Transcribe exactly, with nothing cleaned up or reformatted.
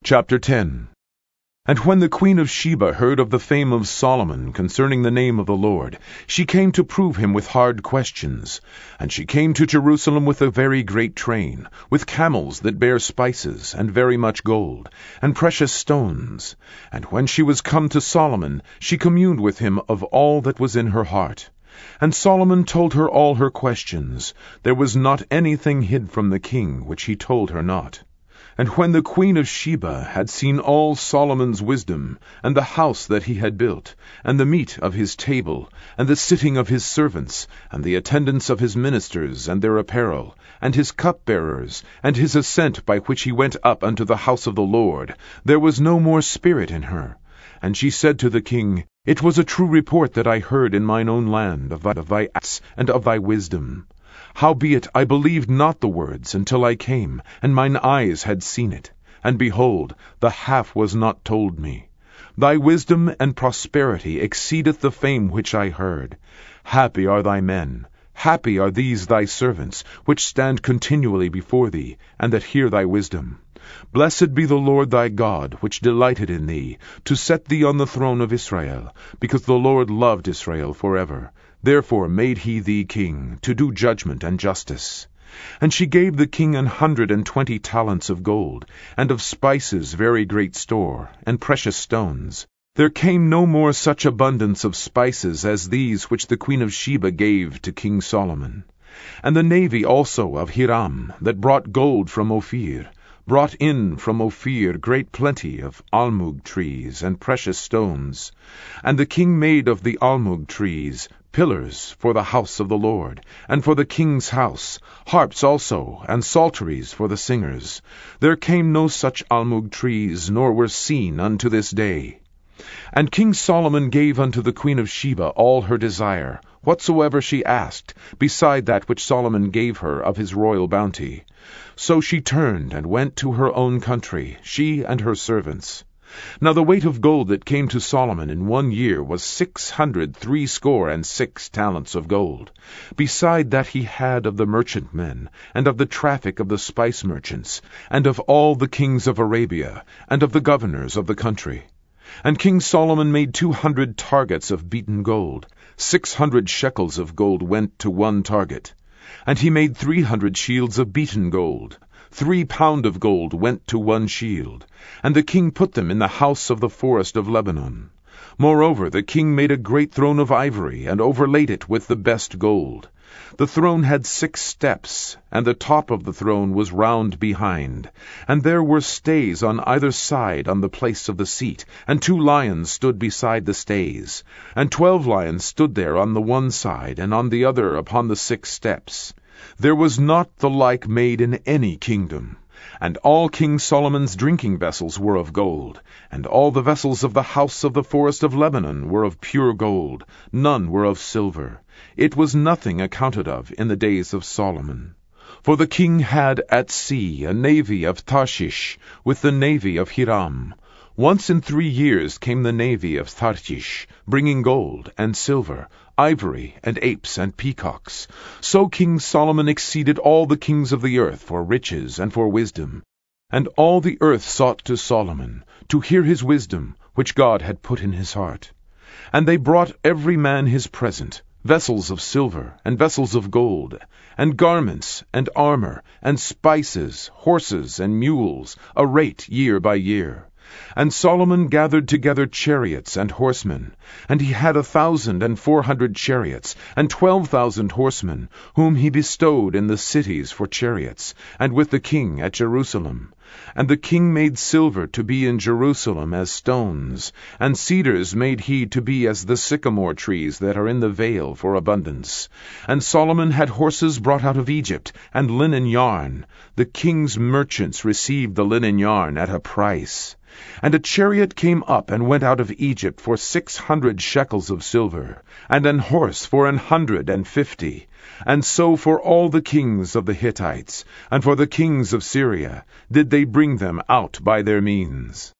Chapter ten. And when the queen of Sheba heard of the fame of Solomon concerning the name of the Lord, she came to prove him with hard questions. And she came to Jerusalem with a very great train, with camels that bear spices, and very much gold, and precious stones. And when she was come to Solomon, she communed with him of all that was in her heart. And Solomon told her all her questions. There was not anything hid from the king which he told her not. And when the queen of Sheba had seen all Solomon's wisdom, and the house that he had built, and the meat of his table, and the sitting of his servants, and the attendance of his ministers, and their apparel, and his cupbearers, and his ascent by which he went up unto the house of the Lord, there was no more spirit in her. And she said to the king, It was a true report that I heard in mine own land of thy, of thy acts and of thy wisdom. Howbeit I believed not the words until I came, and mine eyes had seen it. And behold, the half was not told me. Thy wisdom and prosperity exceedeth the fame which I heard. Happy are thy men, happy are these thy servants, which stand continually before thee, and that hear thy wisdom. Blessed be the Lord thy God, which delighted in thee, to set thee on the throne of Israel, because the Lord loved Israel forever. Therefore made he thee king, to do judgment and justice. And she gave the king an hundred and twenty talents of gold, and of spices very great store, and precious stones. There came no more such abundance of spices as these which the queen of Sheba gave to King Solomon. And the navy also of Hiram, that brought gold from Ophir, brought in from Ophir great plenty of almug trees and precious stones. And the king made of the almug trees pillars for the house of the Lord, and for the king's house, harps also, and psalteries for the singers. There came no such almug trees, nor were seen unto this day. And King Solomon gave unto the queen of Sheba all her desire, whatsoever she asked, beside that which Solomon gave her of his royal bounty. So she turned and went to her own country, she and her servants. Now the weight of gold that came to Solomon in one year was six hundred threescore and six talents of gold, beside that he had of the merchantmen, and of the traffic of the spice merchants, and of all the kings of Arabia, and of the governors of the country. And King Solomon made two hundred targets of beaten gold. Six hundred shekels of gold went to one target. And he made three hundred shields of beaten gold. Three pound of gold went to one shield. And the king put them in the house of the forest of Lebanon. Moreover, the king made a great throne of ivory, and overlaid it with the best gold. The throne had six steps, and the top of the throne was round behind. And there were stays on either side on the place of the seat, and two lions stood beside the stays. And twelve lions stood there on the one side, and on the other upon the six steps. There was not the like made in any kingdom. And all King Solomon's drinking vessels were of gold, and all the vessels of the house of the forest of Lebanon were of pure gold, none were of silver. It was nothing accounted of in the days of Solomon. For the king had at sea a navy of Tarshish, with the navy of Hiram. Once in three years came the navy of Tarshish, bringing gold and silver, ivory, and apes and peacocks. So King Solomon exceeded all the kings of the earth for riches and for wisdom. And all the earth sought to Solomon, to hear his wisdom, which God had put in his heart. And they brought every man his present, vessels of silver, and vessels of gold, and garments, and armor, and spices, horses, and mules, a rate year by year. And Solomon gathered together chariots and horsemen, and he had a thousand and four hundred chariots, and twelve thousand horsemen, whom he bestowed in the cities for chariots, and with the king at Jerusalem. And the king made silver to be in Jerusalem as stones, and cedars made he to be as the sycamore trees that are in the vale for abundance. And Solomon had horses brought out of Egypt, and linen yarn. The king's merchants received the linen yarn at a price. And a chariot came up and went out of Egypt for six hundred shekels of silver, and an horse for an hundred and fifty. And so for all the kings of the Hittites, and for the kings of Syria, did they bring them out by their means.